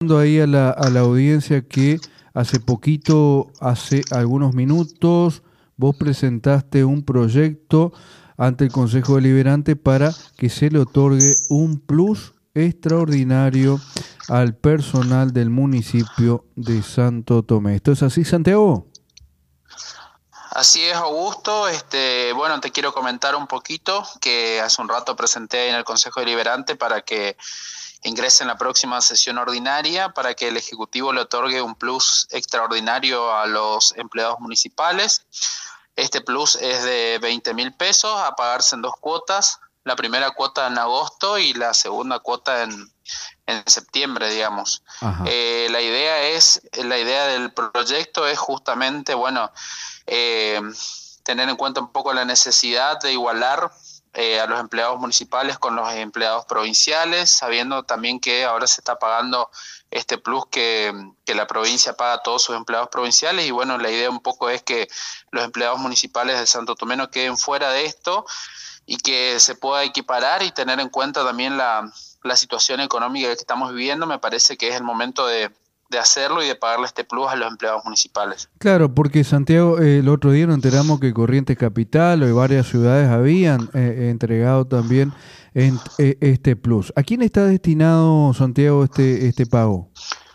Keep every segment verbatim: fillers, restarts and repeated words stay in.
Ahí a la, a la audiencia que hace poquito, hace algunos minutos, vos presentaste un proyecto ante el Consejo Deliberante para que se le otorgue un plus extraordinario al personal del municipio de Santo Tomé. ¿Esto es así, Santiago? Así es, Augusto. Este, bueno, te quiero comentar un poquito que hace un rato presenté en el Consejo Deliberante para que ingrese en la próxima sesión ordinaria para que el Ejecutivo le otorgue un plus extraordinario a los empleados municipales. Este plus es de veinte mil pesos a pagarse en dos cuotas, la primera cuota en agosto y la segunda cuota en, en septiembre, digamos. Eh, la idea es, la idea del proyecto es justamente, bueno, eh, tener en cuenta un poco la necesidad de igualar Eh, a los empleados municipales con los empleados provinciales, sabiendo también que ahora se está pagando este plus que, que la provincia paga a todos sus empleados provinciales, y bueno, la idea un poco es que los empleados municipales de Santo Tomé no queden fuera de esto y que se pueda equiparar y tener en cuenta también la, la situación económica que estamos viviendo. Me parece que es el momento de de hacerlo y de pagarle este plus a los empleados municipales. Claro, porque Santiago, eh, el otro día nos enteramos que Corrientes Capital y varias ciudades habían eh, entregado también en, eh, este plus. ¿A quién está destinado, Santiago, este, este pago?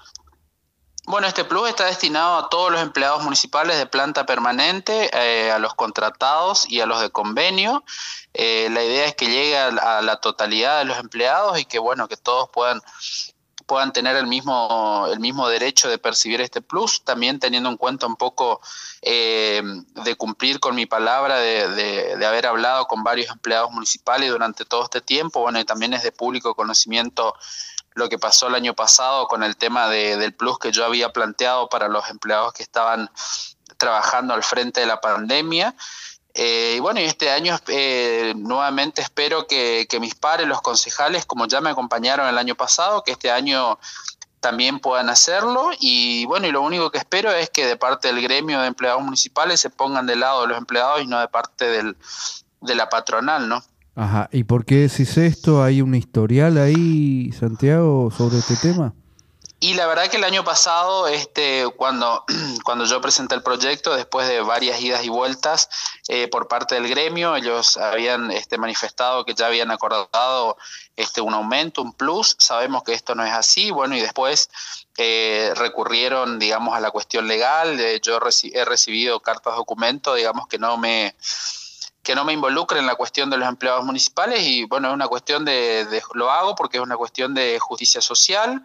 Bueno, este plus está destinado a todos los empleados municipales de planta permanente, eh, a los contratados y a los de convenio. Eh, la idea es que llegue a, a la totalidad de los empleados y que, bueno, que todos puedan puedan tener el mismo el mismo derecho de percibir este plus, también teniendo en cuenta un poco eh, de cumplir con mi palabra de, de, de haber hablado con varios empleados municipales durante todo este tiempo. Bueno, y también es de público conocimiento lo que pasó el año pasado con el tema de, del plus que yo había planteado para los empleados que estaban trabajando al frente de la pandemia. Eh, y bueno, y este año eh, nuevamente espero que, que mis pares, los concejales, como ya me acompañaron el año pasado, que este año también puedan hacerlo. Y bueno, y lo único que espero es que de parte del gremio de empleados municipales se pongan del lado de los empleados y no de parte del, de la patronal, ¿no? Ajá, ¿y por qué decís esto? ¿Hay un historial ahí, Santiago, sobre este tema? Y la verdad que el año pasado, este, cuando, cuando yo presenté el proyecto, después de varias idas y vueltas eh, por parte del gremio, ellos habían este, manifestado que ya habían acordado este, un aumento, un plus. Sabemos que esto no es así, bueno, y después eh, recurrieron, digamos, a la cuestión legal. Eh, yo reci- he recibido cartas documento, digamos, que no me... que no me involucre en la cuestión de los empleados municipales, y bueno, es una cuestión de, de lo hago porque es una cuestión de justicia social.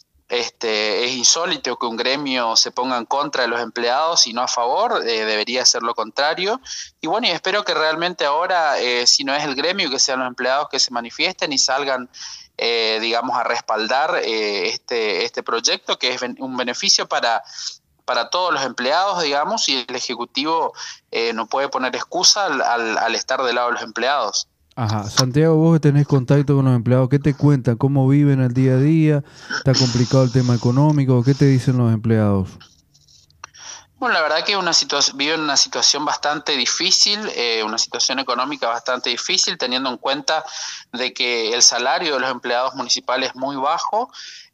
Este, es insólito que un gremio se ponga en contra de los empleados y no a favor, eh, debería ser lo contrario. Y bueno, y espero que realmente ahora, eh, si no es el gremio, que sean los empleados que se manifiesten y salgan, eh, digamos, a respaldar eh, este, este proyecto, que es un beneficio para, para todos los empleados, digamos, y el Ejecutivo eh, no puede poner excusa al, al, al estar del lado de los empleados. Ajá, Santiago, vos que tenés contacto con los empleados, ¿qué te cuentan? ¿Cómo viven el día a día? ¿Está complicado el tema económico? ¿Qué te dicen los empleados? Bueno, la verdad que una situa- viven una situación bastante difícil, eh, una situación económica bastante difícil, teniendo en cuenta de que el salario de los empleados municipales es muy bajo.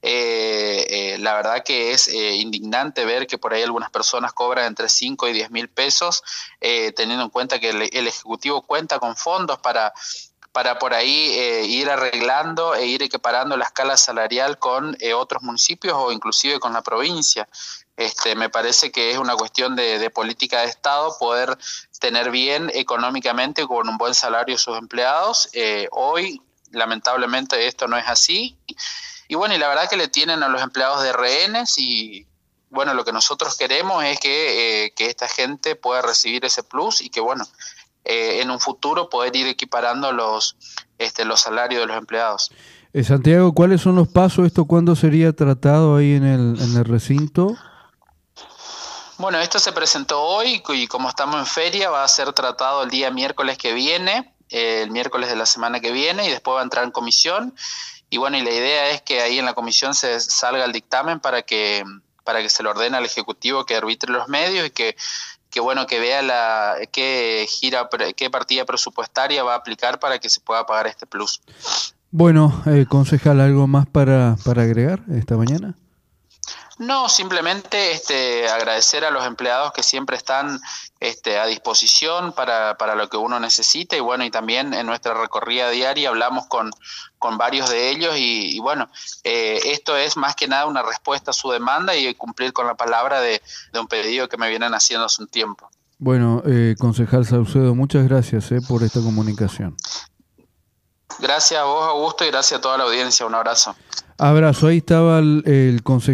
Eh, eh, la verdad que es eh, indignante ver que por ahí algunas personas cobran entre cinco y diez mil pesos, eh, teniendo en cuenta que el, el Ejecutivo cuenta con fondos para... para por ahí eh, ir arreglando e ir equiparando la escala salarial con eh, otros municipios o inclusive con la provincia. Este, me parece que es una cuestión de, de política de Estado poder tener bien económicamente con un buen salario a sus empleados. Eh, hoy, lamentablemente, esto no es así. Y bueno, y la verdad que le tienen a los empleados de rehenes, y bueno, lo que nosotros queremos es que, eh, que esta gente pueda recibir ese plus y que, bueno, Eh, en un futuro poder ir equiparando los este, los salarios de los empleados. Eh, Santiago, ¿cuáles son los pasos? ¿Esto cuándo sería tratado ahí en el, en el recinto? Bueno, esto se presentó hoy y como estamos en feria va a ser tratado el día miércoles que viene, eh, el miércoles de la semana que viene, y después va a entrar en comisión. Y bueno, y la idea es que ahí en la comisión se salga el dictamen para que, para que se le ordene al Ejecutivo que arbitre los medios y que que bueno, que vea la qué gira, qué partida presupuestaria va a aplicar para que se pueda pagar este plus. Bueno, eh, concejal, ¿algo más para, para agregar esta mañana? No, simplemente este, agradecer a los empleados que siempre están este, a disposición para, para lo que uno necesita, y bueno, y también en nuestra recorrida diaria hablamos con, con varios de ellos, y, y bueno, eh, esto es más que nada una respuesta a su demanda y cumplir con la palabra de, de un pedido que me vienen haciendo hace un tiempo. Bueno, eh, concejal Saucedo, muchas gracias eh, por esta comunicación. Gracias a vos, Augusto, y gracias a toda la audiencia. Un abrazo. Abrazo. Ahí estaba el, el concejal.